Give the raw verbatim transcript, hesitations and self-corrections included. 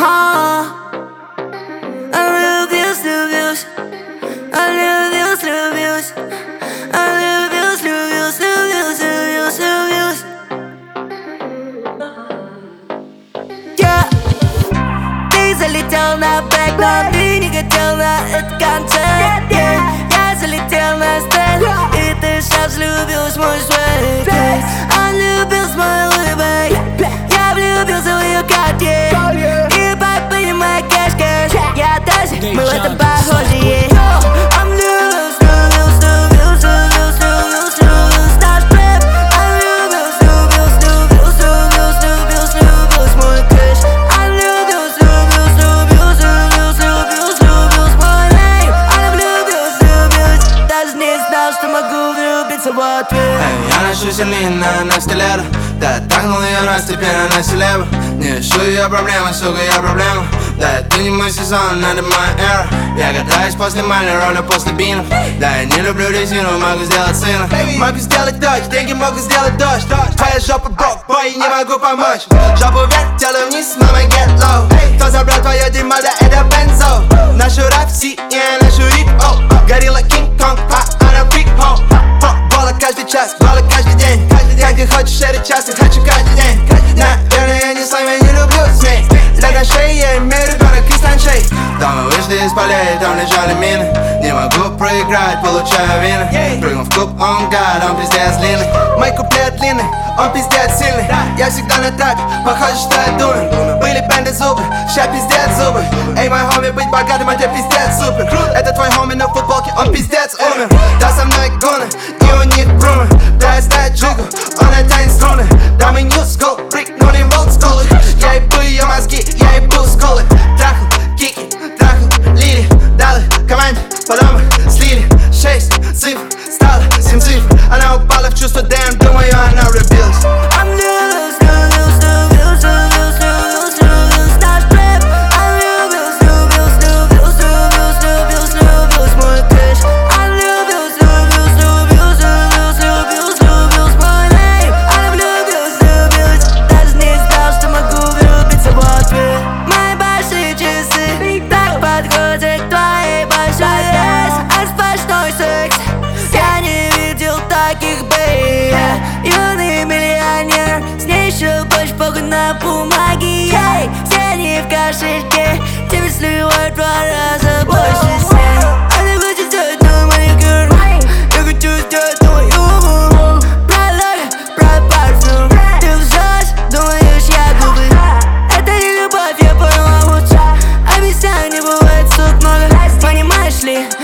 А, влюбился, влюбился, влюбился, влюбился, влюбился, влюбился, влюбился, влюбился. Yeah. Ты залетел на бэк, но ты не хотел на этот концерт. Yeah. Я залетел на стенд, и ты сейчас влюбилась в мой свет. Yeah. Он влюбился в мою улыбку, я влюбился в ее карте. И поднимай кэш, кэш, я тоже, мы в этом похожи. Yeah. Он влюбился, влюбился, влюбился, влюбился, влюбился, наш рэп. Он влюбился, влюбился, влюбился, влюбился, влюбился, влюбился в мой кэш. Он влюбился, влюбился, влюбился, влюбился, влюбился, влюбился в мой нейм. Он влюбился, влюбился, даже не знал, что могу влюбиться в ответ. Я ношу сильнее на, на стилету. Да, трахнул ее раз, теперь она селеба. Не решу ее проблемы, сука, я проблема. Да, это не мой сезон, надо моя эра. Я катаюсь после Майли, ровно после бинов. Да, я не люблю резину, могу сделать сына. Могу сделать дождь, деньги могу сделать дождь. Твоя жопа брок, бой, не могу помочь. Жопу вверх, тело вниз, мама, get low. Кто забрал твое дерьмо, да это бензо. Нашу рэп, си, я нашу рип, о. Горилла, Кинг-Конг, а она фрик, о. Голод каждый час, голод каждый день. Как ты хочешь, это часто, хочу каждый день. Наверное, я не с вами, не люблю змей. Для на шее я имею ребенок из ночей. Там мы вышли из полей, там лежали мины. Не могу проиграть, получаю вины. Прыгнул в куб, он гад, он пиздец длинный. Мой куплет длинный, он пиздец сильный. Я всегда на трапе, похоже, что я думаю. Были бенды зубы, ща пиздец зубы. Эй, мой хоми, быть богатым, это пиздец супер. Это твой хоми на футболке, он пиздец умер. Да, со мной гуны, и у них грумы. Да, я знаю джигу, он тянет струны. Да, мы new school, прикнули в old school. Я ебу ее мозги, я ебу сколы. Трахал, кики, трахал, лили. Далы команде, потом слили. Шесть цифр, стало семь цифр. Она упала в чувство, damn, думаю, она влюбилась. Юный миллионер, с ней еще больше похуй на бумаге. Ей, все не в кошельке, тебе сливают в два раза больше снег. Она хочет сделать новый маникюр, я хочу сделать новый юмор. Про лови, про парфюм, ты лжешь, думаешь, я глупый. Это не любовь, я поняла лучше. Обещаний бывает тут много, понимаешь ли?